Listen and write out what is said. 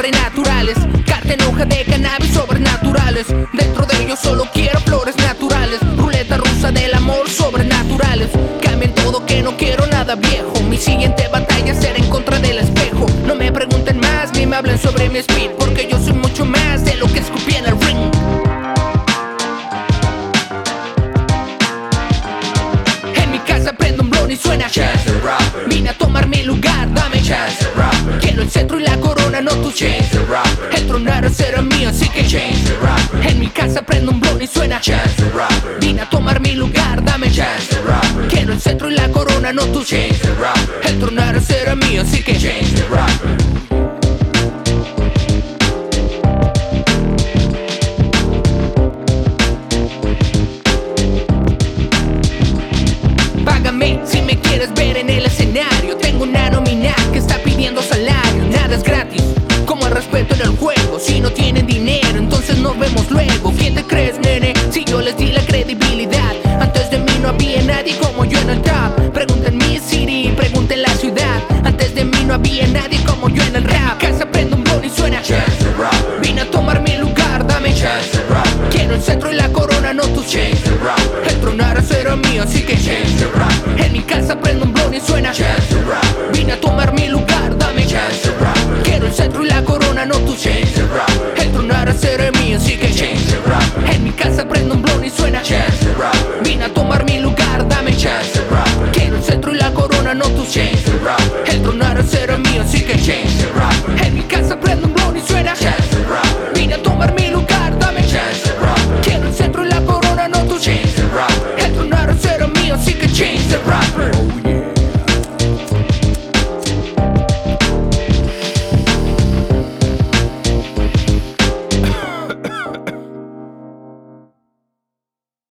sobrenaturales. Carta en hoja de cannabis sobrenaturales. Dentro de ellos solo quiero flores naturales. Ruleta rusa del amor sobrenaturales. Cambien todo que no quiero nada viejo. Mi siguiente batalla será en contra del espejo. No me pregunten más ni me hablen sobre mi speed, porque yo soy mucho más de lo que escupí en el ring. En mi casa prendo un blon y suena Chance the Rapper. vine a tomar mi lugar, dame Chance the Rapper. quiero el cetro y la corona, no tu Change the Rapper. El tronar será mío, así que Change the Rapper. en mi casa prendo un blon y suena Chance the Rapper. vine a tomar mi lugar, dame Chance the Rapper. quiero el cetro y la corona, no tu Change the Rapper. El tronar será mío, así que Change the Rapper. págame si me quieres ver en el escenario. Tengo una nómina que está pidiendo salario. Nada es gratis, como el respeto en el juego. Si no tienen dinero, entonces nos vemos luego. ¿Quién te crees, nene? Si yo les di la credibilidad. Antes de mí no había nadie como yo en el top. Pregunten mi city, pregunten la ciudad. Antes de mí no había nadie como yo en el rap. Casa prendo un blon y suena Chance the Rapper. vine a tomar mi lugar, dame Chance the Rapper. quiero el cetro y la corona, no tu Change the Rapper. El tronar será mío, así que Change the Rapper. en mi casa prendo un blon y suena Chance the Rapper. vine a tomar mi lugar, dame Chance the Rapper. quiero el cetro y la corona, no tu Change the Rapper. El tronar será mío, así que Change the Rapper. en mi casa prendo un blon y suena Chance the Rapper. vine a tomar mi lugar, dame Chance